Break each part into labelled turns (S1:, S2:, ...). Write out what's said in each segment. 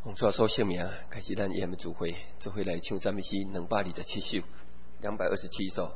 S1: 奉主所圣名，开始咱EM聚会，做伙来唱赞美诗227首，227首。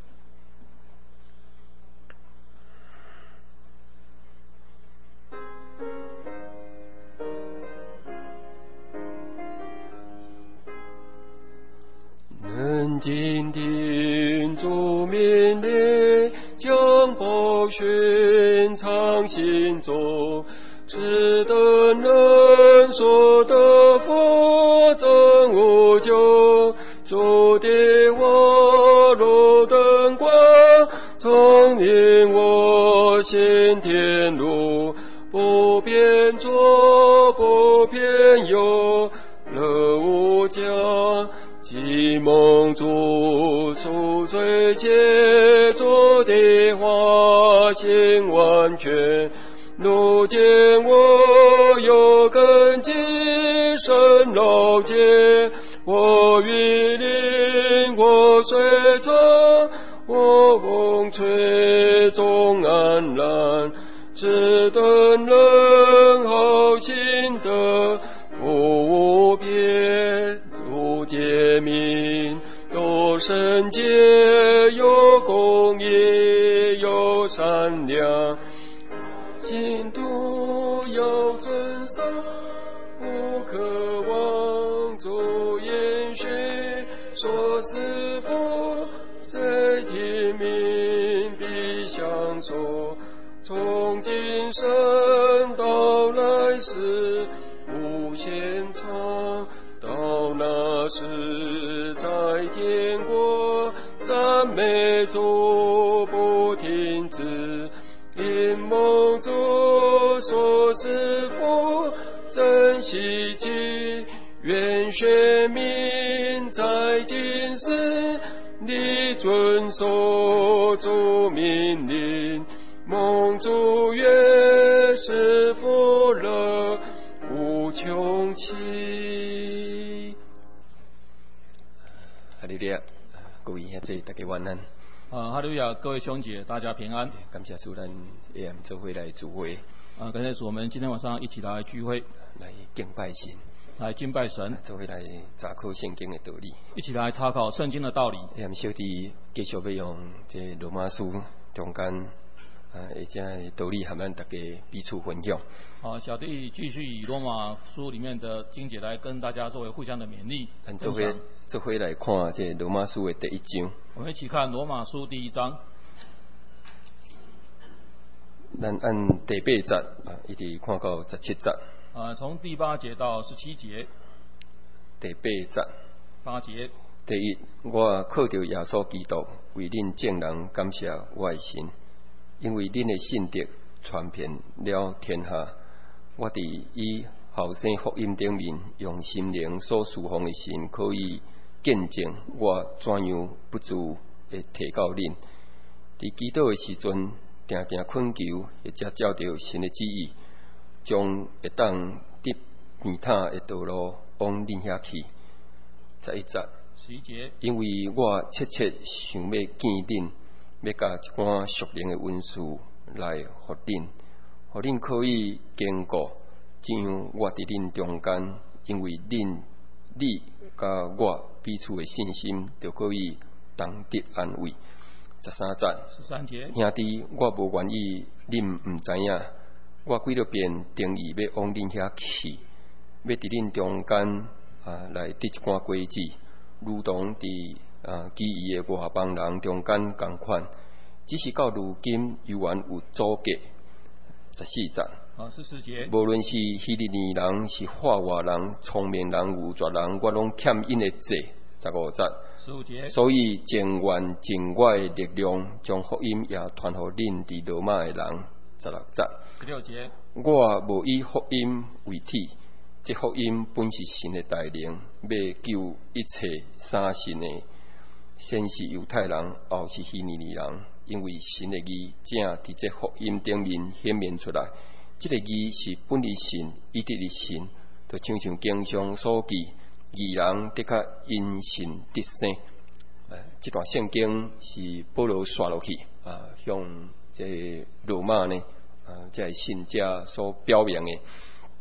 S1: 能今听主命令，将宝训藏心中。只等人所得福，增无穷。主的话如灯光，聪明我行天路，不偏左，不偏右，乐无疆。既蒙主赎罪解，主的话行完全。如今我有根基深牢结，我与灵，我随从，我风吹终安然。只等人好心得无边，主诫命有圣洁，有公义，有善良。信徒要遵守，不可忘主言许，说是福，谁听命必享受。从今生到来世无限长，到那时在天国赞美主不停止。因蒙主所赐福，真希奇，愿选民在今世你遵守主命令，蒙主悦是福乐无穷期。哈利路亚，各位兄弟大家晚安。
S2: 哈利路亚，各位兄姐，大家平安。
S1: 感谢主，咱EM做伙来聚会。
S2: 感谢主，我们今天晚上一起来聚会，
S1: 来敬拜神，
S2: 来敬拜神，
S1: 做伙来查考圣经的道理，
S2: 一起来查考圣经的道理。
S1: EM小弟继续要用这罗马书中间而且道理，和咱大家彼此分享。
S2: 小弟继续以罗马书里面的经节来跟大家作为互相的勉励。
S1: 咱做伙来看这罗马书的第1章。
S2: 我们一起看罗马书第1章。
S1: 咱按第8节一直看到17节。
S2: 从第8节到17节。
S1: 第8节。
S2: 8节。
S1: 第一，我靠着耶稣基督为恁众人感谢我的神，因为恁的信德传遍了天下。我伫以后生福音顶面，用心灵所侍奉的神，可以见证我怎样不住会提到恁。伫祈祷的时阵，定定恳求，或者照着神的旨意，将会当得天堂的道路往恁遐去。11节。
S2: 11节。因
S1: 为我切切想要见恁，要甲一寡属灵的文书来互恁，互恁可以坚固，怎样我伫恁中间，因为你甲我彼此的信心，就可以同得安慰。13节。兄弟，我无愿意恁毋知影，我几多遍定义要往恁遐去，要伫恁中间来得一寡果子，如同伫其余的外邦人中间同款，只是到如今犹原有阻隔。14节。
S2: 14节。
S1: 无论是希利尼人，是化外人，聪明人，有绝人，我拢欠因的债。15节。
S2: 15节。
S1: 所以情愿尽我的力量，将福音也传互恁伫罗马的人。16节。
S2: 16节。
S1: 我无以福音为体，这福音本是神的大能，要救一切相信的，先是犹太人，后是希利尼人。因为神的义正伫这福音顶面显明出来，这个义是本于神，以得于神，就像经上所记，义人的确因信得生。这段圣经是保罗刷落去向这罗马呢，这信者所表明的。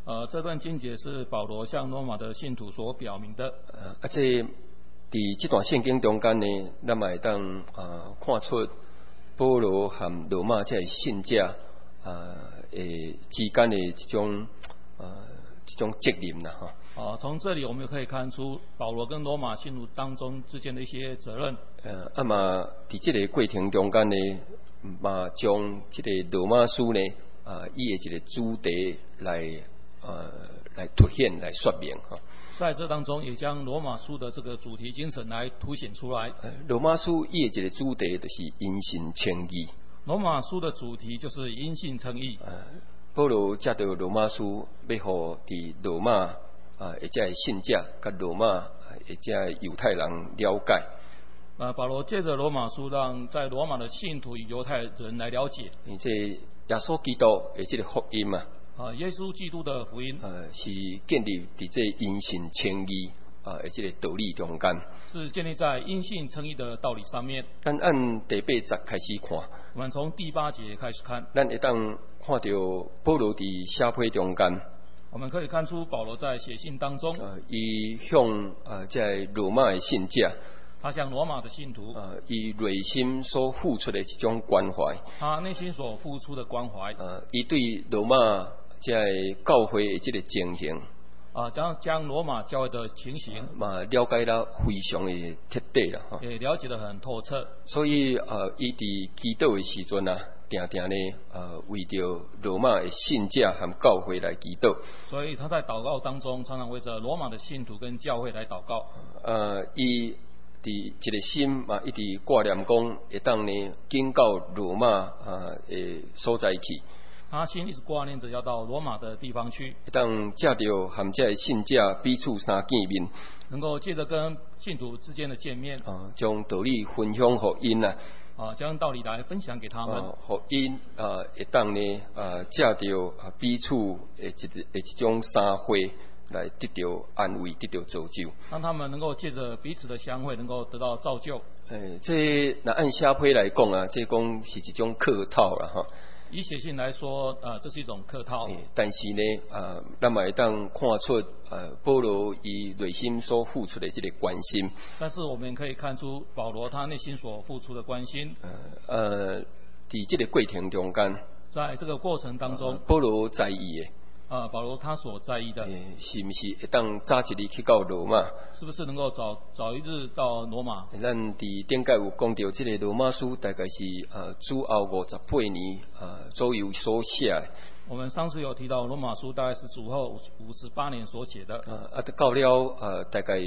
S2: 这段经节是保罗向罗马的信徒所表明的。
S1: 伫这段圣经中间呢，咱嘛会当看出保罗和罗马这信者之间的这种责任啦哈。
S2: 从这里我们也可以看出保罗跟罗马信徒当中之间的一些责任。
S1: 嘛伫这个过程中间呢，嘛将这个罗马书呢伊的一个主题来凸显来说明哈。
S2: 在这当中，也将罗马书的这个主题精神来凸显出来。
S1: 罗马书伊的一个主题就是因信称义。
S2: 罗马书的主题就是因信称义。
S1: 保罗借着罗马书，要互伫罗马或者信者，甲罗马或者犹太人了解。
S2: 保罗借着罗马书，让在罗马的信徒与犹太人来了解。
S1: 这耶稣基督的这个福音嘛。
S2: 耶稣基督的福音
S1: 是建立伫这因信称义的这个道理中间，
S2: 是建立在因信称义的道理上面。
S1: 咱按第8节开始看，
S2: 我们从第8节开始看，
S1: 咱会当看到保罗伫写批中间，
S2: 我们可以看出保罗在写信当中，
S1: 伊向在罗马的信者，
S2: 他向罗马的信徒，
S1: 伊内心所付出的这种关怀，
S2: 他内心所付出的关怀，
S1: 伊对罗马在教会的这个情形，
S2: 将罗马教会的情形，
S1: 了解得非常的彻底啦，
S2: 也了解得很透彻。
S1: 所以伊伫祈祷的时阵啊，定定呢为着罗马的信者和教会来祈祷。
S2: 所以他在祷告当中，常常为着罗马的信徒跟教会来祷告。
S1: 伊伫一个心嘛，一直挂念讲，会当呢紧到罗马的所在去。
S2: 他心一直挂念着要到罗马的地方去，
S1: 当借着和这信者彼此相见面，
S2: 能够借着跟信徒之间的见面，
S1: 将道理分享给因啊，
S2: 将道理来分享给他们，
S1: 给因会当呢借着彼此的一种相会来得到安慰，得到造就，
S2: 让他们能够借着彼此的相会，能够得到造就。
S1: 这那按写批来讲啊，这讲是一种客套啦哈。
S2: 以写信来说，这是一种客套。
S1: 但是呢，咱嘛会当看出保罗伊内心所付出的这个关心。
S2: 但是我们可以看出保罗他内心所付出的关心。
S1: 在这个过程中间，
S2: 在这个过程当中，
S1: 保罗在意的。
S2: 保罗他所在意的，
S1: 是不是会当早一日去到罗马？
S2: 是不是能够早一日到罗马？
S1: 咱伫顶界有讲到，这个罗马书大概是主后58年左右所写的。
S2: 我们上次有提到罗马书大概是主后58年所写的。
S1: 到了大概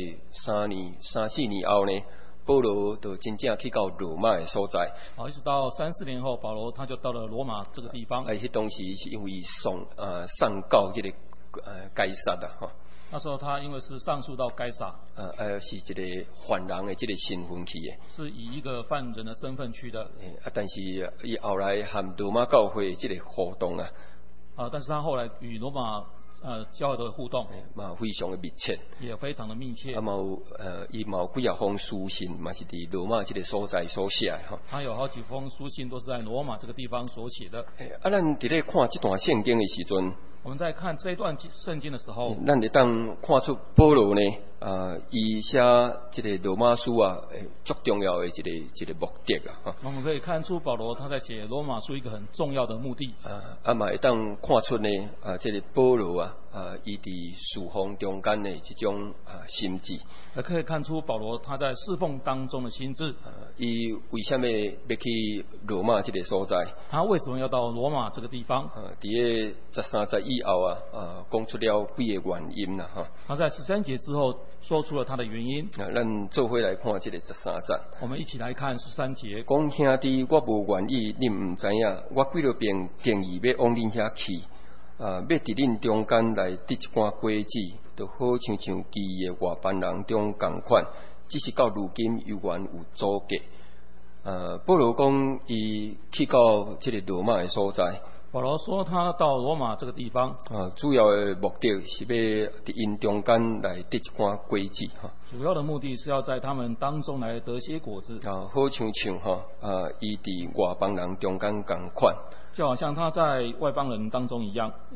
S1: 3、4年后呢，保罗就真正去到罗马的所在。
S2: 一直到3、4年后，保罗他就到了罗马这个地方。
S1: 迄当时是因为上告这个该撒的哈。
S2: 那时候他因为是上诉到该撒，
S1: 是一个犯人的这个身份去的，
S2: 是以一个犯人的身份去的。
S1: 但是伊后来和罗马教会这个互动啊，
S2: 但是他后来与罗马教会的互动
S1: 嘛非常的密切，
S2: 也非常的密切。
S1: 伊嘛有几封书信嘛是伫罗马这个所在所写的哈。
S2: 他有好几封书信都是在罗马这个地方所写的。
S1: 咱伫咧看这段圣经的时阵，
S2: 我们在看这一段圣经的时候，
S1: 咱会当看出保罗呢，伊写这个罗马书啊，最重要的一个目的啦哈。
S2: 我们可以看出保罗他在写罗马书一个很重要的目的。
S1: 嘛会当看出呢，这个保罗啊，伊伫侍奉中间的这种心智，
S2: 也可以看出保罗他在侍奉当中的心智。
S1: 伊为什么要去罗马这个所在？
S2: 他为什么要到罗马这个地方？
S1: 伫个13节以后啊，讲出了几个原因啦哈。
S2: 他在13节之后说出了他的原因。
S1: 咱做伙来看这个13节。
S2: 我们一起来看13节。
S1: 讲兄弟，我无愿意，恁唔知影，我几多遍定义要往恁遐去，要伫恁中间来得一寡果子，就好像其余的外邦人中同款，只是到如今犹原有阻隔。保罗讲伊去到这个罗马的所在。
S2: 保罗说他到罗马这个地方，
S1: 主要的目的是要伫因中间来得一寡果子哈。
S2: 主要的目的是要在他们当中来得些果子。
S1: 好像伊伫外邦人中间同款，
S2: 就好像他在外邦人当中一样。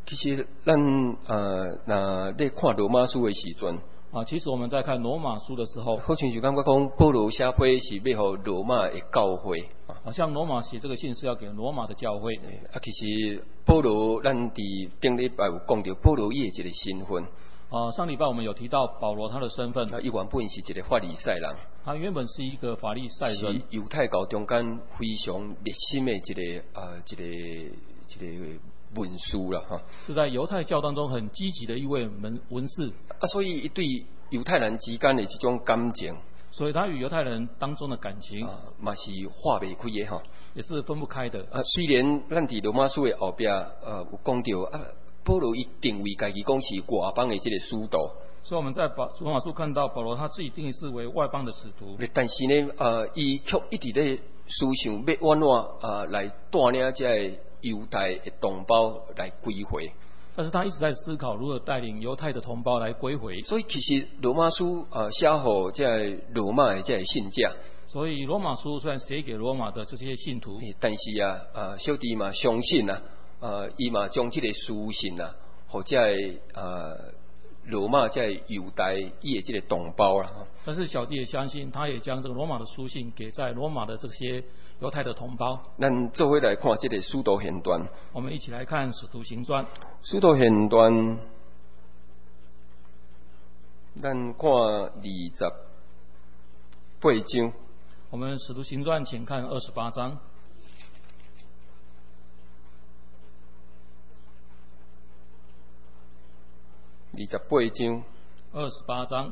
S1: 其实咱那咧看罗马书的时阵，
S2: 其实我们在看罗马书的时候，
S1: 好像就感觉讲保罗写批是要互罗马的教会。
S2: 好像罗马写这个信是要给罗马的教会。
S1: 其实保罗咱伫顶礼拜有讲到保罗伊的一个身份。
S2: 上礼拜我们有提到保罗他的身份。
S1: 伊原本是一个法利赛人。
S2: 他原本是一个法利赛人。
S1: 是犹太教中间非常热心的一个文士啦哈。
S2: 是在犹太教当中很积极的一位文士。
S1: 所以伊对犹太人之间的这种感情。
S2: 所以他与犹太人当中的感情
S1: 嘛是化袂开的哈，
S2: 也是分不开的。
S1: 虽然咱伫罗马书的后壁有讲到保罗伊定位家己讲是外邦的这个使徒。
S2: 所以我们在罗马书看到保罗他自己定义是为外邦的使徒。
S1: 但是呢，伊却一直咧思想要怎来带领这个犹太的同胞来归回。
S2: 但是他一直在思考如何带领犹太的同胞来归回。
S1: 所以其实罗马书写给这罗马的这信者。
S2: 所以罗马书虽然写给罗马的这些信徒，
S1: 但是小弟嘛相信伊嘛将这个书信或者罗马这犹太伊的这个同胞啦。
S2: 但是小弟也相信，他也将这个罗马的书信给在罗马的这些犹太的同胞。
S1: 咱做伙来看这个使徒行传。
S2: 我们一起来看使徒行传。
S1: 使徒行传，咱看28章。
S2: 我们使徒行传请看28章。
S1: 28章。
S2: 28章。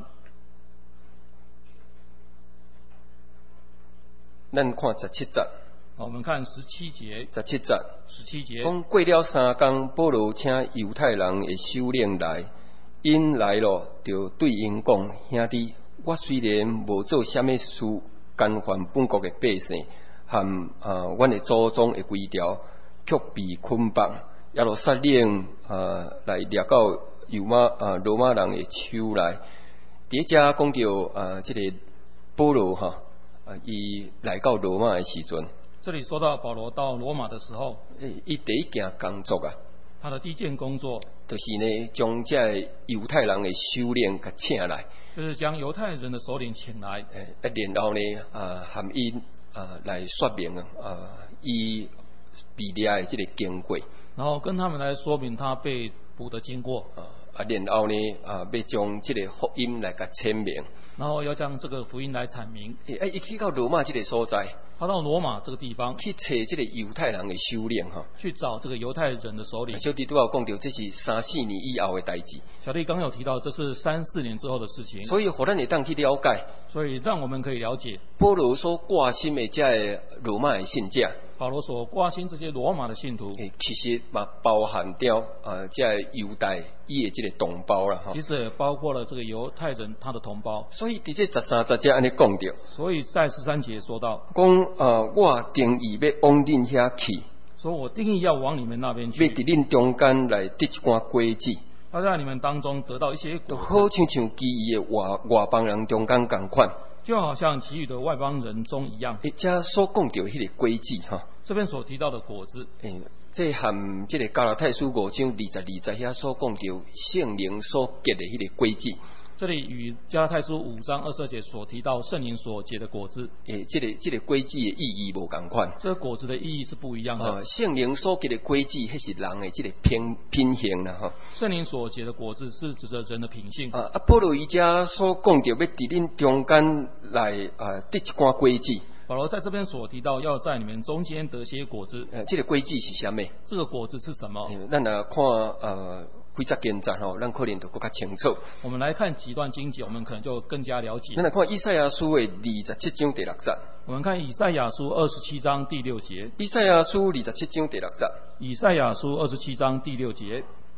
S1: 咱看17节。
S2: 我们看17节。
S1: 17节。
S2: 17节。
S1: 讲过了3天，保罗请犹太人的首领来，因来了，就对因讲：兄弟，我虽然无做什么事，干犯本国的百姓，和阮的祖宗的规条，却被捆绑，耶路撒冷来掠到罗马人的手内。第一只讲到这个保罗伊来到罗马的时阵，
S2: 这里说到保罗到罗马的时候，
S1: 伊第一件工作
S2: 他的第一件工作
S1: 就是呢，将这犹太人的首领给请来，
S2: 就是将犹太人的首领请来，
S1: 然后呢，和伊来说明伊被抓的这个经过，
S2: 然后跟他们来说明他被捕的经过，
S1: 然后呢，要将这个福音来给签明，
S2: 然后要将这个福音来阐明。
S1: 伊去到罗马这个所在，
S2: 他到罗马这个地方
S1: 去找这个犹太人的首领
S2: 去找这个犹太人的首领。
S1: 小弟都要讲到，这是3、4年以后的代志。
S2: 小弟刚有提到，这是3、4年之后的事情。
S1: 所以，互咱会当去了解。
S2: 所以，让我们可以了解
S1: 保罗所挂心的这罗马的信者。
S2: 保罗所挂心这些罗马的信徒，
S1: 其实嘛包含掉这犹太伊的这个同胞啦，
S2: 其实也包括了这个犹太人他的同胞。
S1: 所以伫这13节安尼讲到，
S2: 所以在13节说到，
S1: 讲我定义要往恁遐去，
S2: 说我定义要往你们那边去，
S1: 要伫恁中间来得一寡果子，
S2: 要在你们当中得到一些果子，
S1: 好像其余的外邦人中间同款。
S2: 就好像其余的外邦人中一样。
S1: 这所讲到迄个果子
S2: 这边所提到的果子，
S1: 这和这个加拉太书5章22节遐所讲到圣灵所结的迄个果子，
S2: 这里与加拉太书5章22节所提到圣灵所结的果子，
S1: 这个果子的意义无同款。
S2: 这个果子的意义是不一样的。
S1: 圣灵所结的果子，迄是人的这个品性啦
S2: 圣灵所结的果子是指着人的品性。
S1: 保罗伊遮所讲到要伫恁中间来得一寡果子。
S2: 保罗在这边所提到，要在你们中间得些果子。
S1: 这个果子是啥物？
S2: 这个果子是什么？
S1: 咱看几节经节咱可能就更加清楚。
S2: 我们来看几段经节，我们可能就更加了解。
S1: 咱来看以赛亚书的27章第6节。
S2: 我们看以赛亚书27章第6节。
S1: 以赛亚书27章第6节。
S2: 以赛亚书27章第6节。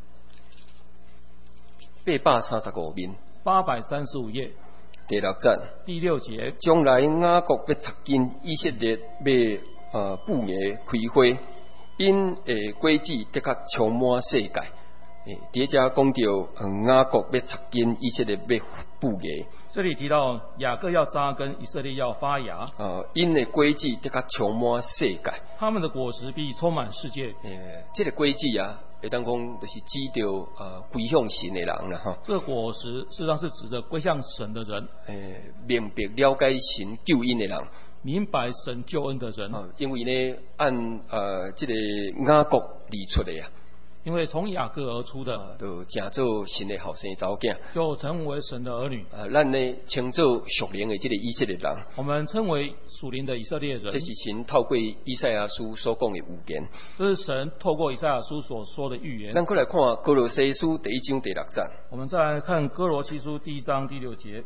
S1: 835面。
S2: 835页。
S1: 第6节。
S2: 第6节。
S1: 将来雅各要插根，以色列要布芽开花，因的果子的确充满世界。第一讲讲到雅各要插根，以色列要布芽。
S2: 这里提到雅各要扎根，以色列要发芽。
S1: 因的果子的确充满世界。
S2: 他们的果实必充满世界。
S1: 这个果子会当讲就是指着归向神的人啦哈。
S2: 这个果实事实上是指着归向神的人，
S1: 明白了解神救恩的人，
S2: 明白神救恩的人。
S1: 因为呢，按这个雅各而出的啊。
S2: 因为从雅各而出的，
S1: 就成做神的后生查某囝，
S2: 就成为神的儿女。
S1: 咱呢称作属灵的这个以色列人，
S2: 我们称为属灵的以色列人。
S1: 这是神透过以赛亚书所讲的预言。
S2: 这是神透过以赛亚书所说的预言。
S1: 咱再来看歌罗西书第1章第6节。
S2: 我们再来看歌罗西书第1章第6节。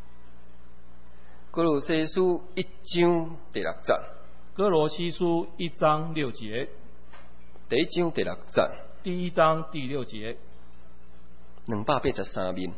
S1: 歌罗西书1章第6节。
S2: 歌罗西书1章6节。
S1: 第1章第6节。
S2: 第1章第6节
S1: ，283面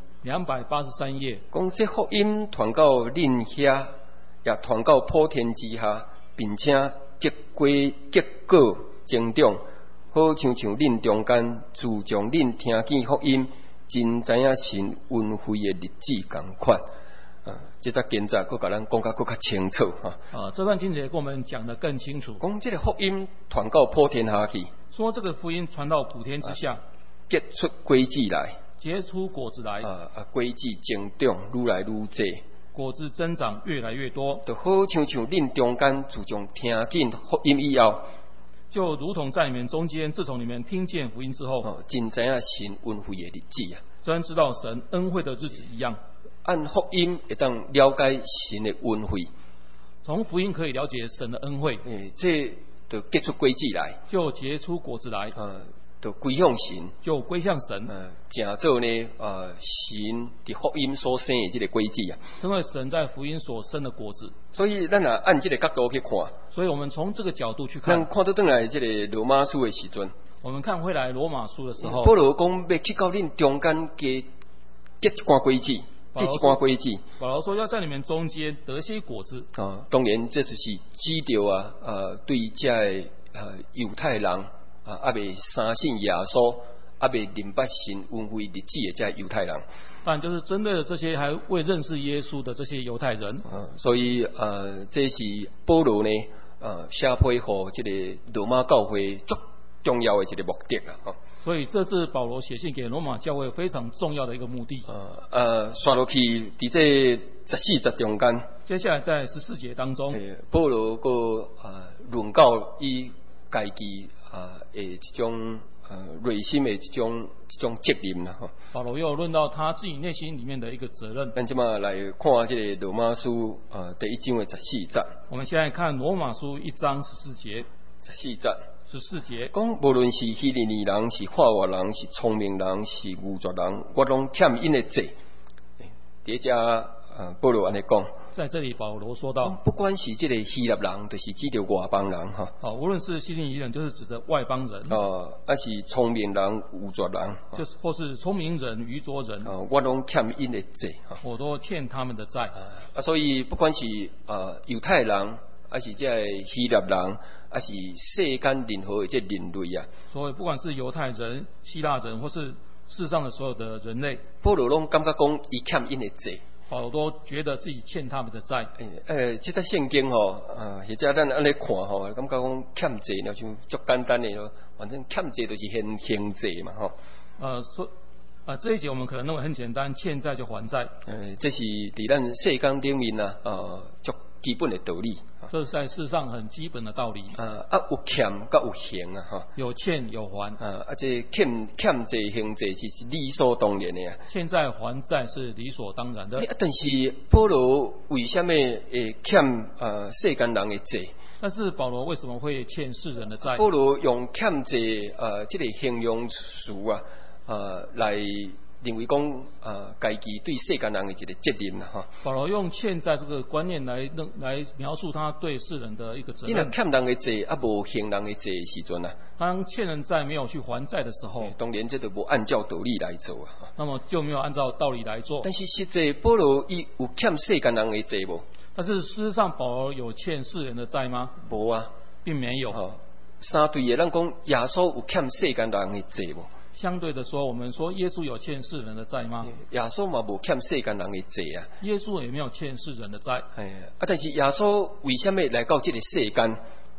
S2: ，283页。
S1: 讲这福音传到恁遐，也传到普天之下，并且结果增长，好像恁中间自从恁听见福音，真知影神恩惠的日子同款。这则经节佫甲咱讲甲佫较清楚哈。
S2: 这段经节跟我们讲得更清楚。
S1: 讲这个福音传到普天下去。
S2: 说这个福音传到普天之下，
S1: 结出果子来，
S2: 结出果子来，
S1: 果子增长愈来愈多，
S2: 果子增长越来越多，
S1: 就好像恁中间自从听见福音以后，
S2: 就如同在你们中间，自从你们听见福音之后，
S1: 真知影神恩惠的日子啊，
S2: 真知道神恩惠的日子一样。
S1: 按福音会当了解神的恩惠，
S2: 从福音可以了解神的恩惠，
S1: 这就结出果子来，
S2: 就结出果子来，
S1: 就归向神，
S2: 就归向神，
S1: 成做呢神的福音所生的这个果子啊，
S2: 成为神在福音所生的果子。
S1: 所以咱按这个角度去看，
S2: 所以我们从这个角度去看，
S1: 咱看到转来这个罗马书的时阵，
S2: 我们看回来罗马书的时候，
S1: 保罗讲要去到恁中间结一罐果子。结一罐果子，
S2: 保罗说要在你们中间得些果子。
S1: 当然这就是指着对这犹太人未相信耶稣，未明白神恩惠日子的这犹太人。
S2: 当然就是针对了这些还未认识耶稣的这些犹太人。
S1: 所以这是保罗呢写批给这个罗马教会最重要的一个目的啦。
S2: 所以这是保罗写信给罗马教会非常重要的一个目的。
S1: 刷落去，伫这14节中间。
S2: 接下来在14节当中，
S1: 保罗个论到伊家己的这种内心的这种责任啦。
S2: 保罗又论到他自己内心里面的一个责任。
S1: 咱即马来看这个罗马书第1章的14节。
S2: 我们现在看罗马书1章14节。
S1: 14节。
S2: 14节
S1: 讲，无论是希利尼人，是化外人，是聪明人，是愚拙人，我拢欠因的罪。第一家保罗安尼讲，
S2: 在这里保罗说到，
S1: 不管是这个希腊人，就是指着外邦人哈。
S2: 无论是希利尼人，就是指着外邦人。
S1: 是聪明人、愚拙人，
S2: 就是或是聪明人、愚拙人。
S1: 我拢欠因的罪，
S2: 我都欠他们的债。
S1: 所以不管是犹太人，还是这希腊人。是世间任何的这人类啊，
S2: 所以不管是犹太人、希腊人，或是世上的所有的人类，
S1: 保罗拢感觉讲伊欠因的罪，
S2: 保罗都觉得自己欠他们的债。
S1: 这则圣经或者咱安尼看感觉讲欠罪，那像足简单的咯，反正欠罪就是还罪嘛
S2: 这一节我们可能认为很简单，欠债就还债。
S1: 这是伫咱世间顶面足基本的道理。
S2: 这是在世上很基本的道理。
S1: 有欠甲有还啊，
S2: 有欠有还。
S1: 这欠债还债是理所当然的啊。
S2: 欠债还债是理所当然的。
S1: 但是保罗为什么会欠世间人的债？
S2: 但是保罗为什么会欠世人的债？
S1: 保罗用欠债这个形容词来认为讲家己对世间人的一个责任啦哈。
S2: 保罗用欠债这个观念来描述他对世人的一个责任。
S1: 你若欠人的债无还人的债的时阵啊，
S2: 当欠人债没有去还债的时候，
S1: 当然这就无按照道理来做啊。
S2: 那么就没有按照道理来做。
S1: 但是实际保罗伊有欠世间人的债无？
S2: 但是事实上保罗有欠世人的债吗？
S1: 无啊，
S2: 并没有。
S1: 相对的，咱讲耶稣有欠世间人的债无？
S2: 相对的说，我们说耶稣有欠世人的债吗？
S1: 耶稣嘛无欠世间人的债啊。
S2: 耶稣也没有欠世人的债。
S1: 但是耶稣为什么来到这个世间？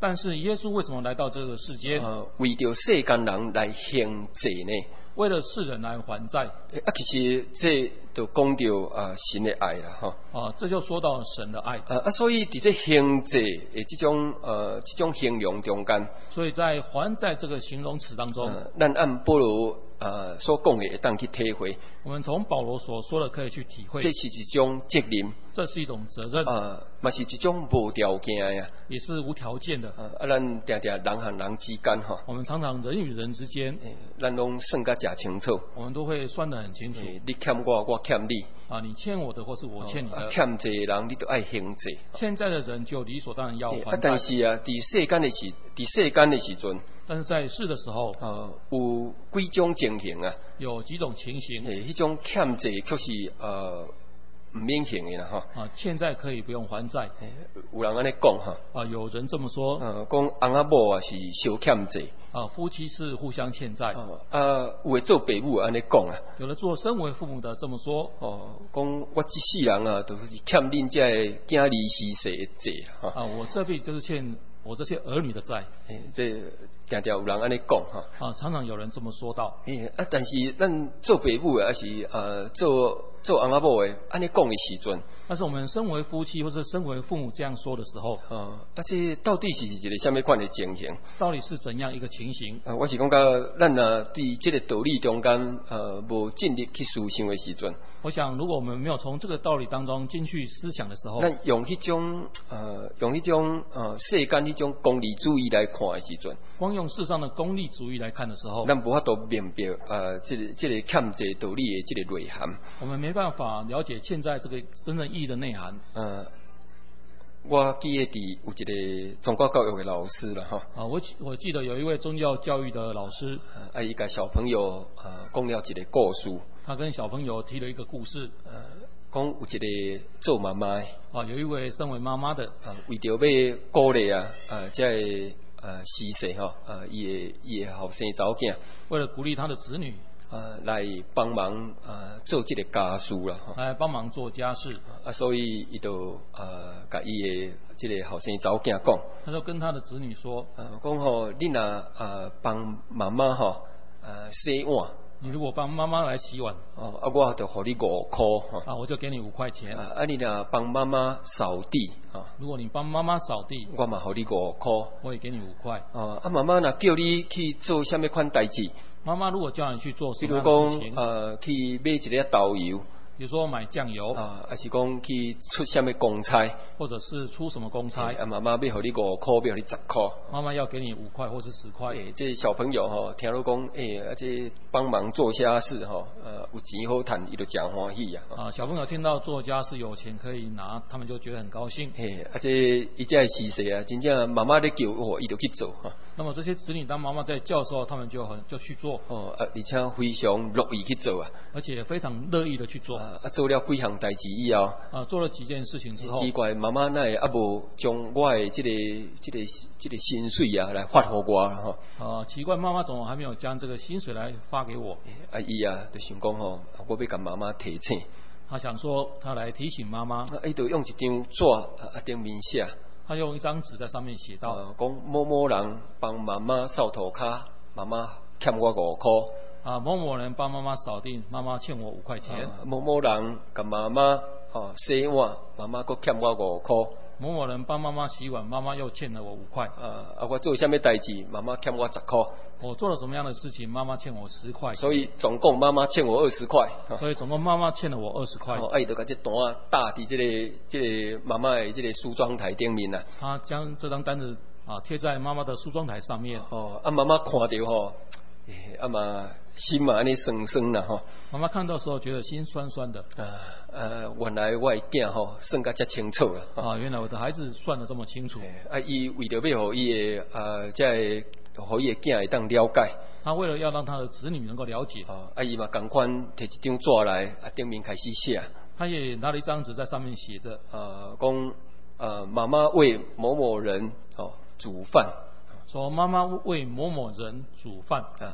S2: 但是耶稣为什么来到这个世间？
S1: 为着世间人来行罪呢？
S2: 为了世人来还债。
S1: 其实这就讲到神的爱啦，
S2: 这就说到神的爱。
S1: 所以伫这行罪的这种形容中间，
S2: 所以在还债这个形容词当中，
S1: 咱按保罗所讲的会当去体会。
S2: 我们从保罗所说的可以去体会。
S1: 这是一种责任，
S2: 这是一种责任。
S1: 嘛是一种无条件呀，
S2: 也是无条件的。
S1: 咱常常人和人之间
S2: 我们常常人与人之间，
S1: 咱拢算甲真清楚。
S2: 我们都会算得很清楚。
S1: 你欠我，我欠你。
S2: 你欠我的，或是我欠你的。
S1: 欠债的人，你都爱还债。
S2: 欠债的人就理所当然要还债。
S1: 但是伫世间的时阵，
S2: 但是在世的时候，
S1: 有几种情形啊？
S2: 有几种情形。
S1: 迄种欠债却是唔明显的啦，
S2: 欠债可以不用还债。
S1: 有人安尼讲
S2: 有人这么说。
S1: 讲翁仔某是相欠债。
S2: 夫妻是互相欠债。
S1: 有的做爸母安尼讲啊。
S2: 有的做身为父母的这么说。
S1: 讲我这世人都是欠恁这囝儿媳妇的债
S2: 我这辈就是欠我这些儿女的债。
S1: 这常常有人安尼讲
S2: 常常有人这么说道。
S1: 但是咱做爸母还是做翁仔某的安尼讲的时阵，
S2: 但是我们身为夫妻或是身为父母这样说的时候，
S1: 这到底是一个什么款的情形？
S2: 到底是怎样一个情形？
S1: 我是讲到咱对这个道理中间无尽力去思想的时阵，
S2: 我想如果我们没有从这个道理当中进去思想的时候，
S1: 咱用迄种世间迄种功利主义来看的时阵，
S2: 光用世上的功利主义来看的时候，
S1: 咱无法度明白这个欠债道理的这个内涵。
S2: 我们没办法了解欠债这个真正意义的内涵。
S1: 我记得有一个宗教教育的老师啦，
S2: 我记得有一位宗教教育的老师，
S1: 伊甲小朋友讲了一个故事。
S2: 他跟小朋友提了一个故事，
S1: 讲有一个做妈妈的，
S2: 有一位身为妈妈的，
S1: 为着要鼓励这媳妇伊的后生查某囝，
S2: 为了鼓励他的子女。
S1: 来帮忙做这个家事啦，
S2: 来帮忙做家事。
S1: 所以伊就甲伊的这个后生查某囝讲，
S2: 他就跟他的子女说，
S1: 讲你若帮妈妈洗碗，
S2: 你如果帮妈妈来洗碗，
S1: 我就给你5块，
S2: 我就给你5块钱。
S1: 你若帮妈妈扫地，
S2: 如果你帮妈妈扫地，
S1: 我嘛给你5块，
S2: 我也给你5块。
S1: 妈妈若叫你去做什么款代志？
S2: 妈妈如果叫你去做什么样的事情，
S1: 比如讲去买一个豆油，
S2: 比如说买酱油，
S1: 还是讲去出什么公差，
S2: 或者是出什么公差，
S1: 妈妈要给你5块，要给你10块，
S2: 妈妈要给你5块或是10块。
S1: 这小朋友听到讲，这帮忙做家事有钱好赚，伊就真欢喜啊。
S2: 小朋友听到做家事有钱可以拿，他们就觉得很高兴。
S1: 这伊这时势真正妈妈在叫伊就去做。
S2: 那么这些子女当妈妈在叫的时候，他们就去做。
S1: 而且非常乐意去做
S2: 而且非常乐意的去做。
S1: 做了几项代志以后，
S2: 做了几件事情之后，
S1: 奇怪妈妈奈无将我的这个薪水来发给我
S2: 奇怪妈妈怎么还没有将这个薪水来发给我？
S1: 伊就想讲我要跟妈妈提醒。
S2: 他想说他来提醒妈妈。
S1: 伊就用一张纸顶面写。
S2: 他用一张纸在上面写道：
S1: 讲某某人帮妈妈扫涂骹，妈妈欠我5块。
S2: 某某人帮妈妈扫地，妈妈欠我5块钱。
S1: 某某人甲妈妈洗碗，妈妈佫欠我5块。
S2: 某某人帮妈妈洗碗，妈妈又欠了我5块。
S1: 我做什么代志，妈妈欠我10块。
S2: 我做了什么样的事情，妈妈欠我10块。
S1: 所以总共妈妈欠我20块。
S2: 所以总共妈妈欠了我20块。
S1: 伊就把这单搭伫这个妈妈的这个梳妆台顶面啦。
S2: 他将这张单子贴在妈妈的梳妆台上面。
S1: 妈妈看到嘛心嘛安尼酸酸啦
S2: 妈妈看到的时候觉得心酸酸的。
S1: 原来我的囝算甲遮清楚啦。
S2: 原来我的孩子算得这么清楚。
S1: 伊为着要互伊的互伊的囝会当了解。
S2: 他为了要让他的子女能够了解。
S1: 伊嘛同款摕一张纸来顶面开始写。他
S2: 也拿了一张纸在上面写着，
S1: 讲妈妈为某某人煮饭。
S2: 说妈妈为某某人煮饭。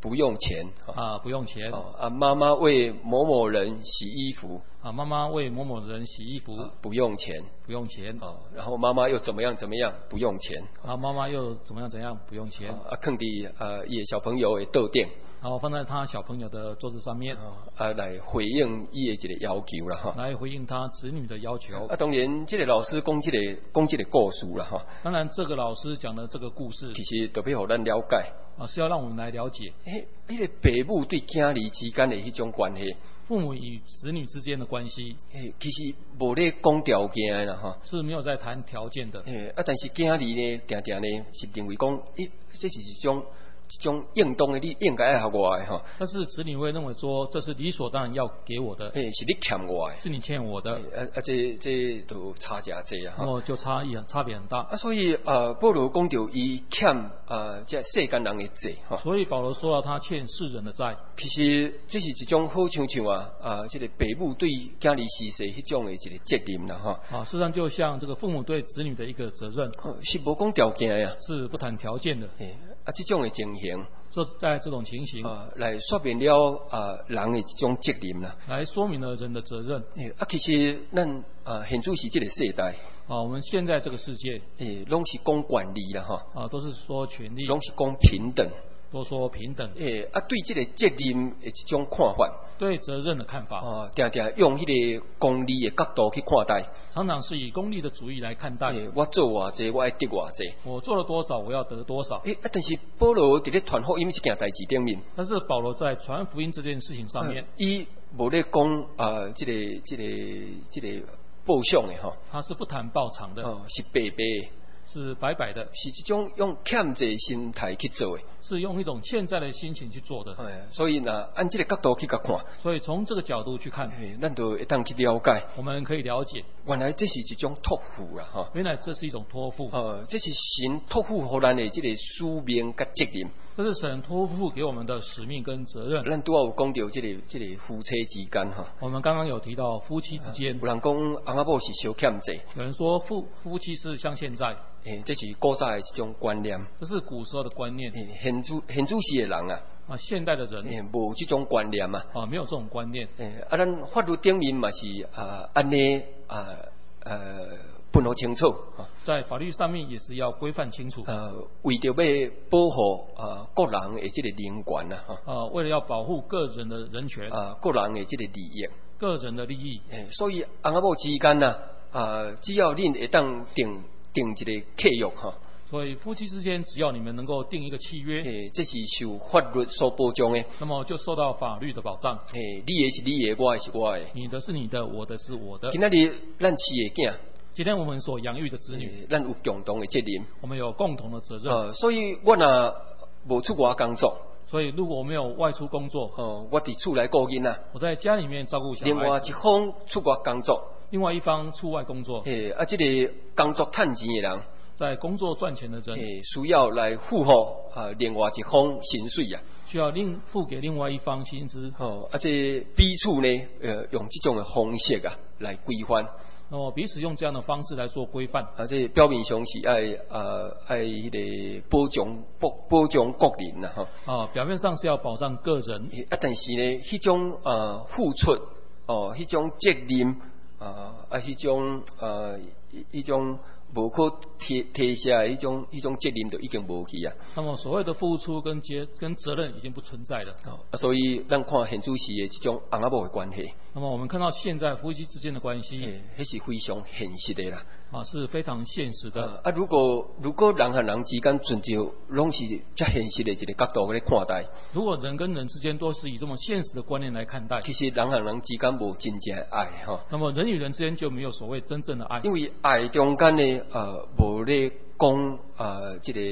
S1: 不用钱
S2: 不用钱
S1: 妈妈为某某人洗衣服
S2: 妈妈为某某人洗衣服
S1: 不用钱
S2: 不用钱
S1: 然后妈妈又怎么样不用钱
S2: 妈妈又怎么样不用钱
S1: 放在伊的小朋友的桌顶
S2: 然后放在他小朋友的桌子上面
S1: 来回应伊的一个要求啦
S2: 来回应他子女的要求
S1: 当然这个老师讲这个故事啦
S2: 当然这个老师讲的这个故事
S1: 其实特别让咱了解
S2: 是要让我们来了解
S1: 那个父母对子女之间的迄种关系
S2: 父母与子女之间的关系
S1: 其实无咧讲条件啦
S2: 是没有在谈条件的
S1: 但是子女呢常常呢是认为讲这是一种应当的你应该要给我的
S2: 但是子女会认为说这是理所当然要给我的
S1: 是你欠我的
S2: 是你欠我的
S1: 这都差价多
S2: 那么就差别很大
S1: 所以保罗讲到伊欠这世间人的债
S2: 所以保罗说了他欠世人的债
S1: 其实这是一种好像这个父母对子女施舍迄种的一个责任啦
S2: 事实上就像这个父母对子女的一个责任
S1: 是无讲条件的
S2: 是不谈条件的
S1: 这种的情形
S2: 在这种情形
S1: 来说明了人的一种责任啦
S2: 来说明了人的责任
S1: 其实咱现主是这个世代
S2: 我们现在这个世界
S1: 拢是讲权利啦
S2: 都是说权利
S1: 拢是讲平等
S2: 都说平等
S1: 对这个责任的一种看法
S2: 对责任的看法
S1: 常常用迄个功利的角度去看待
S2: 常常是以功利的主义来看待
S1: 我做偌济我要得偌济
S2: 我做了多少我要得多少
S1: 但是保罗伫咧传福音这件代志顶面
S2: 但是保罗在传福音这件事情上面
S1: 伊无咧讲这个报偿的
S2: 他是不谈报偿的
S1: 是白白
S2: 是白白的
S1: 是一种用欠债心态去做的
S2: 是用一种欠债的心情去做的
S1: 所以呢按这个角度去看
S2: 所以从这个角度去看
S1: 咱就会当去了解
S2: 我们可以了解
S1: 原来这是一种托付啦
S2: 原来这是一种托付
S1: 这是神托付给咱的这个使命跟责任
S2: 这是神托付给我们的使命跟责任
S1: 咱都有讲到这个夫妻之间
S2: 我们刚刚有提到夫妻之间
S1: 有人讲翁仔某是小欠债
S2: 有人说夫妻是像欠债
S1: 这是古早的一种观念
S2: 这是古时候的观念
S1: 现主时的人
S2: 现代的人
S1: 无这种观念
S2: 没有这种观念
S1: 咱法律顶面嘛是安尼分好清楚
S2: 在法律上面也是要规范清楚
S1: 为着要保护个人的这个人权
S2: 为了要保护个人的人权
S1: 个人的这个利益
S2: 个人的利益
S1: 所以翁仔某之间只要恁会当定一个契约
S2: 所以夫妻之间只要你们能够定一个契约
S1: 这是受法律所保障的
S2: 那么就受到法律的保障
S1: 你的是你的我的是我的
S2: 你的是你的我的是我的
S1: 今仔日咱饲的囝
S2: 今天我们所养育的子女
S1: 咱有共同的责任
S2: 我们有共同的责任
S1: 所以我若无出外工作
S2: 所以如果我没有外出工作
S1: 我伫厝内顾囡仔
S2: 我在家里面照顾小孩
S1: 另外一方出外工作
S2: 另外一方出外工作
S1: 这个工作赚钱的人
S2: 在工作赚钱的人
S1: 需要来付付另外一方薪水
S2: 需要付给另外一方薪资
S1: 这彼此呢用这种的方式来规范
S2: 那么彼此用这样的方式来做规范
S1: 这表面上是爱迄个保障个人
S2: 表面上是要保障个人
S1: 但是呢迄种付出迄种责任迄种无可提下的迄种责任就已经无去
S2: 那么所谓的付出跟责任已经不存在了
S1: 所以咱看现主时的这种翁仔某的关系
S2: 那么我们看到现在夫妻之间的关系
S1: 那是非常现实的啦
S2: 是非常现实的
S1: 如果人和人之间遵照拢是这现实的一个角度来看待
S2: 如果人跟人之间都是以这么现实的观念来看待
S1: 其实人和人之间无真正的爱
S2: 那么人与人之间就没有所谓真正的爱
S1: 因为爱中间呢无咧讲这个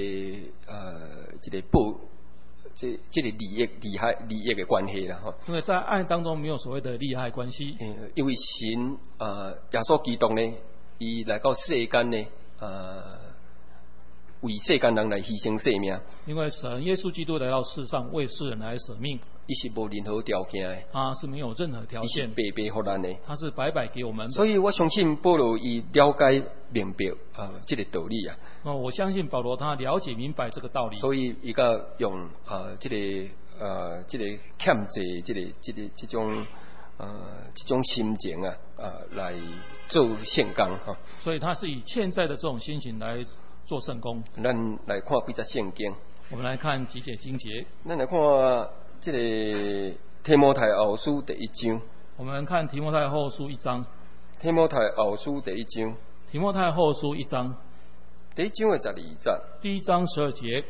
S1: 这个利益的关系啦
S2: 因为在爱当中没有所谓的利害关系
S1: 因为神耶稣基督呢伊来到世间呢为世间人来牺牲生命
S2: 因为神耶稣基督来到世上为世人来舍命
S1: 伊是无任何条件的
S2: 他是没有任何条件
S1: 伊是白白给咱的
S2: 他是白白给我们
S1: 所以我相信保罗伊了解明白这个道理我
S2: 相信保罗他了解明白这个道理
S1: 所以伊个用这个这个欠债这种心情啊来做圣工哈。
S2: 所以他是以欠债的这种心情来做圣工。
S1: 咱来看几节圣经。
S2: 我们来看几节经节。
S1: 咱来看这个提摩太后书第1章。
S2: 我们看提摩太后书1章。
S1: 提摩太后书第1章。
S2: 提摩太后书1章。
S1: 第1章的12节。
S2: 第1章12节。